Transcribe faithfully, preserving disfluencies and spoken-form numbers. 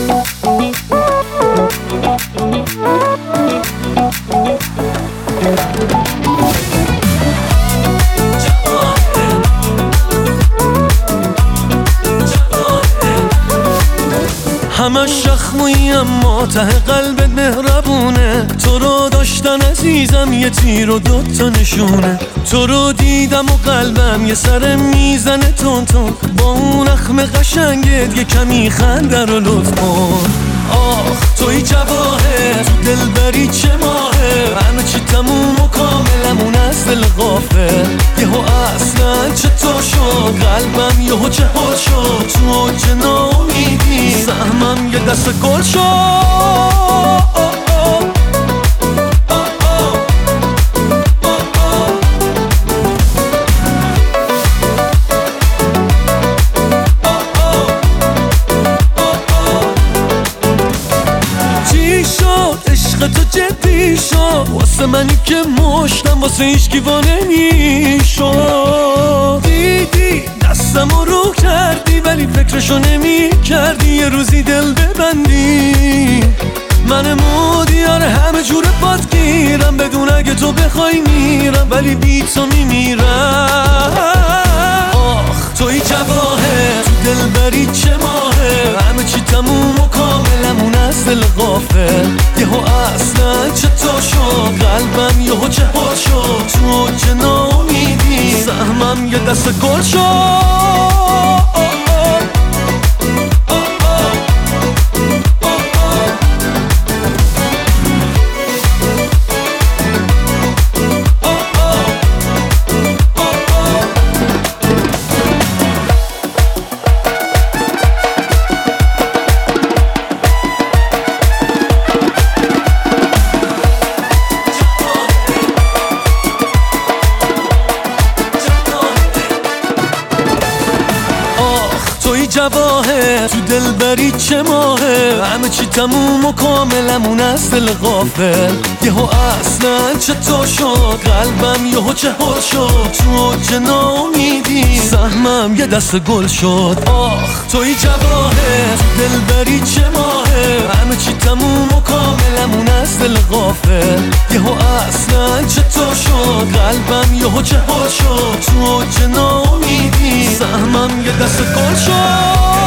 همش شخمویی اما ته قلبت مهربونه، تو رو داشتن عزیزم یه تیر و دوتا نشونه، تو رو دیدم و قلبم یه سر میزنه تون تون، با اون اخم قشنگت یه کمی خنده رو لطف کن. آخ توی جواهر تو دلبری چه ماهه، همه چی تموم و کاملمون از دل غافل، یهو اصلا چطور شد قلبم یهو چه حال شد، تو اوج ناامیدی سهمم یه دست گل شد. عشق تو جدی شد واسه منی که مشتم واسه هیچکی وا نمیشد، دیدی دستمو رو کردی ولی فکرشو نمی کردی یه روزی دل ببندی، من مودیار همه جور باد گیرم بدون اگه تو بخوای میرم ولی بی تو میمیرم. آخ توی جواهر تو دلبری چه ماهه، همه چی تموم و کاملمون از دل غافل، یهو اصلا چطور شد قلبم یهو چه حال شد، تو اوج ناامیدی سهمم یه دست گل شد. توی جواهر تو دلبری چه ماهه، همه چی تموم و کاملمون از دل غافل، یهو اصلا چطور شد قلبم یهو چه حال شد، تو اوج ناامیدی سهمم یه دست گل شد. آخ توی جواهر تو دلبری چه ماهه، همه چی تموم و کاملمون از دل غافل، یهو اصلا چطور شد قلبم یهو چه حال شد، تو اوج ناامیدی سهمم یه دست گل شد.